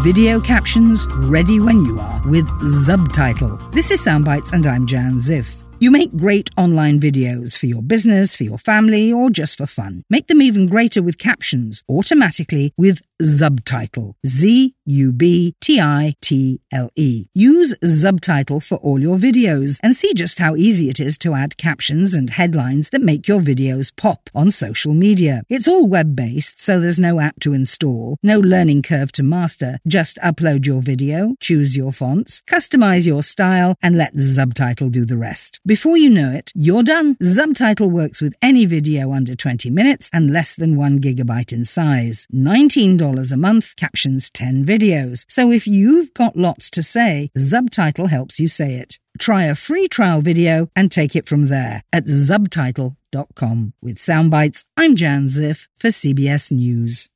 Video captions ready when you are with Zubtitle. This is Soundbites and I'm Jan Ziff. You make great online videos for your business, for your family, or just for fun. Make them even greater with captions automatically with Zubtitle. Zubtitle. Use Zubtitle for all your videos and see just how easy it is to add captions and headlines that make your videos pop on social media. It's all web-based, so there's no app to install, no learning curve to master. Just upload your video, choose your fonts, customize your style, and let Zubtitle do the rest. Before you know it, you're done. Zubtitle works with any video under 20 minutes and less than 1 gigabyte in size. $19 a month, captions 10 videos. So if you've got lots to say, Zubtitle helps you say it. Try a free trial video and take it from there at zubtitle.com. With Soundbites, I'm Jan Ziff for CBS News.